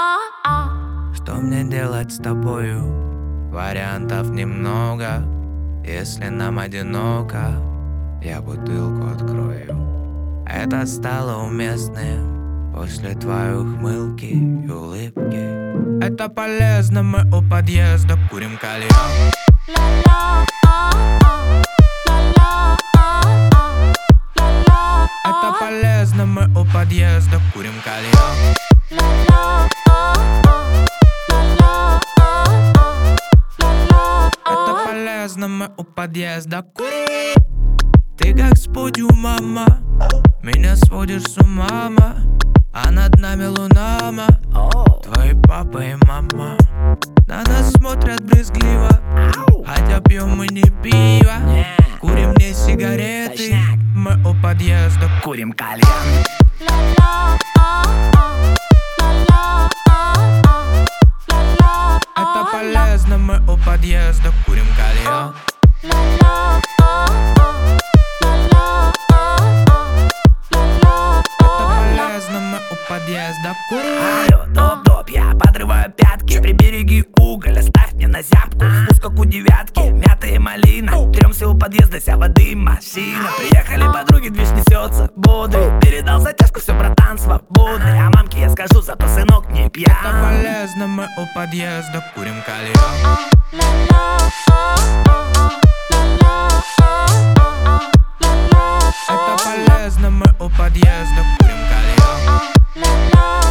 Что мне делать с тобою? Вариантов немного. Если нам одиноко, я бутылку открою. Это стало уместным после твоей ухмылки и улыбки. Это полезно, мы у подъезда курим кальян. Это полезно, мы у подъезда курим кальян. Это полезно, мы у подъезда курим. Ты как спутью, мама, меня сводишь с ума, мама. А над нами луна, ма. Твои папа и мама на нас смотрят брезгливо, хотя пьем мы не пиво. Курим не сигареты, мы у подъезда курим кальян. Это полезно, мы у подъезда курим кальян. Это полезно, мы у подъезда курим. Алло, топ-топ, я подрываю пятки. Прибереги уголь, оставь мне на зябку. Вкус как у девятки, мята и малина. Трёмся у подъезда, вся воды машина. Приехали подруги, движ несется бодрый. Передал затяжку, все, братан, свободный. А мамке я скажу, зато сынок не пьян. Это полезно, мы у подъезда курим кальян. Это полезно, мы у подъезда курим кальян.